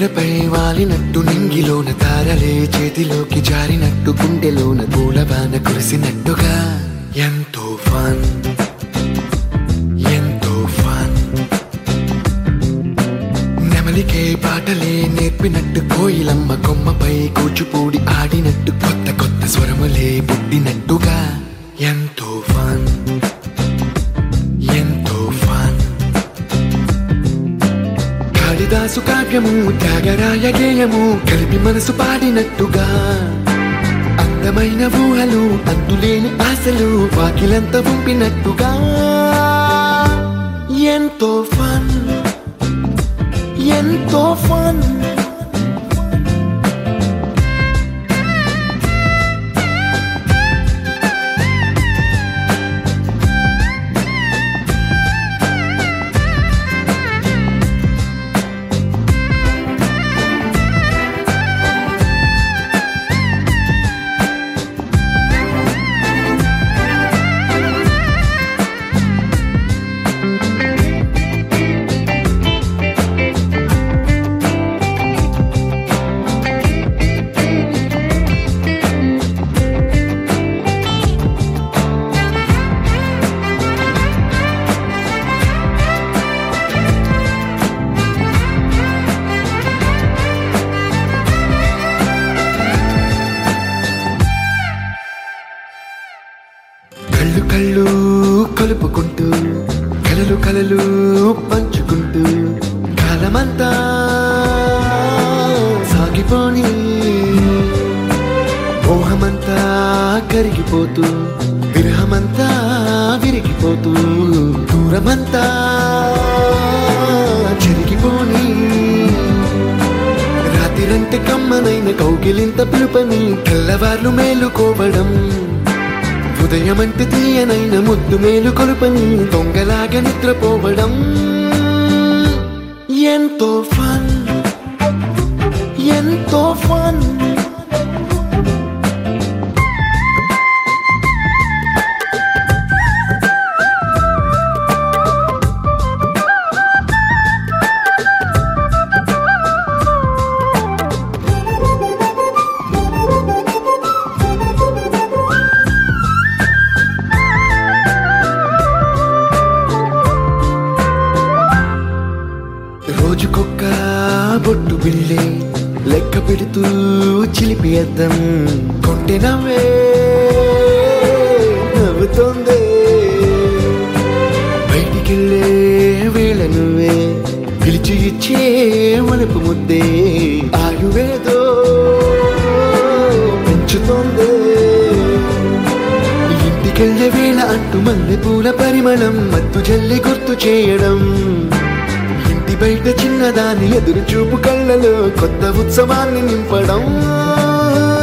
మేడపై వాలినట్టు నింగిలోన తారలే చేతిలోకి జారినట్టు గుండెలోన పూలవాన కురిసినట్టుగా ఎంతో ఫన్ ఎంతో ఫన్. నెమలికే పాటలే నేర్పినట్టు కోయిలమ్మ కొమ్మపై కూచిపూడి ఆడినట్టు కొత్త కొత్త స్వరములే పుట్టినట్టుగా ఎంతో ఫన్ ఎంతో ఫన్. కాళిదాసు కావ్యము త్యాగరాయ గేయము కలిపి మనసు పాడినట్టుగా అందమైన ఊహలు అంతులేని ఆశలు వాకిలంత పంపినట్టుగా ఎంతో ఫన్ ఎంతో ఫన్. కళ్ళు కళ్ళు కలుపుకుంటూ కలలు కలలు పంచుకుంటూ కాలమంతా సాగిపోని మోహమంతా కరిగిపోతూ విరహమంతా విరిగిపోతూ దూరమంతా చెరిగిపోని రాత్రిరంటే కమ్మనైన కౌగిలింత పిలుపని తెల్లవార్లు మేలుకోవడం ఉదయమంటే తీయనైన ముద్దు మేలు కొలుపని దొంగలాగా నిద్రపోవడం ఎంతో ఫన్ ఎంతో ఫన్. రోజుకొక్క బొట్టు బిళ్ళే లెక్క పెడుతూ చిలిపి అద్దం కొంటె నవ్వే నవ్వుతోందే బయటికెళ్ళే వేళ నువ్వే పిలిచి ఇచ్చే వలపు ముద్దే ఆయువేదో పెంచుతోందే. ఇంటికెళ్ళే వేళ అంటూ మల్లె పూల పరిమళం మత్తు జల్లి గుర్తు చేయడం బయట చిన్నదాని ఎదురు చూపు కళ్ళలో కొత్త ఉత్సవాన్ని నింపడం